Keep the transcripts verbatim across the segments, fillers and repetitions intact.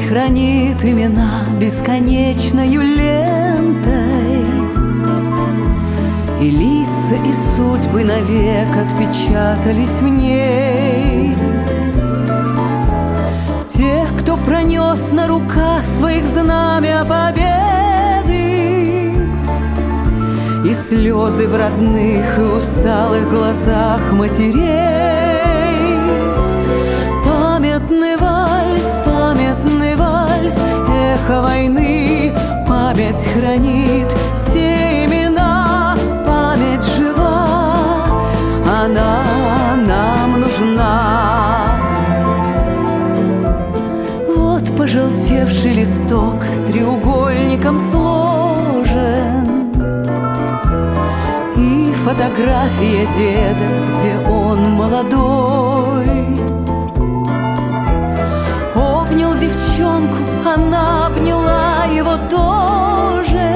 хранит имена бесконечною лентой, и лица, и судьбы навек отпечатались в ней. Тех, кто пронес на руках своих знамя победы, и слезы в родных и усталых глазах матерей. Памятный вальс, памятный вальс, эхо войны, память хранит все имена, память жива, она нам нужна. Вот пожелтевший листок треугольником сложен, и фотография деда, где он молодой. Обнял девчонку, она обняла его тоже,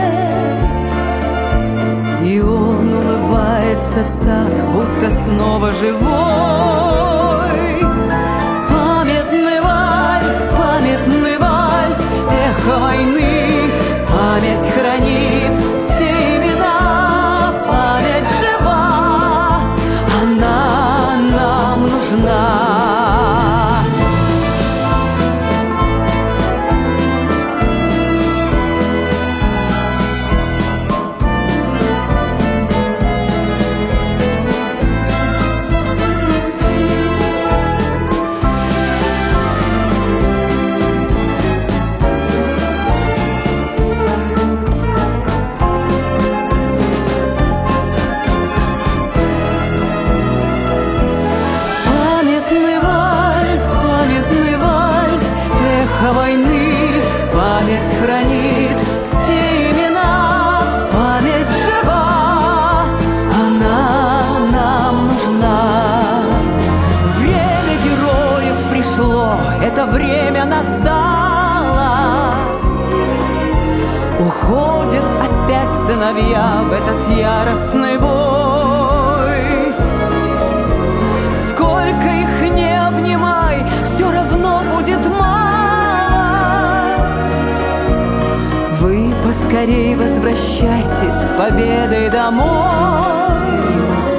и он улыбается так, будто снова живой. Памятный вальс, памятный вальс, эхо войны, память хранит все имена, память жива, она нам нужна. Войны, память хранит все имена, память жива, она нам нужна. Время героев пришло, это время настало. Уходят опять сыновья в этот яростный бой. Сколько их не обнимай, все равно будет мало. Вы поскорей возвращайтесь с победой домой.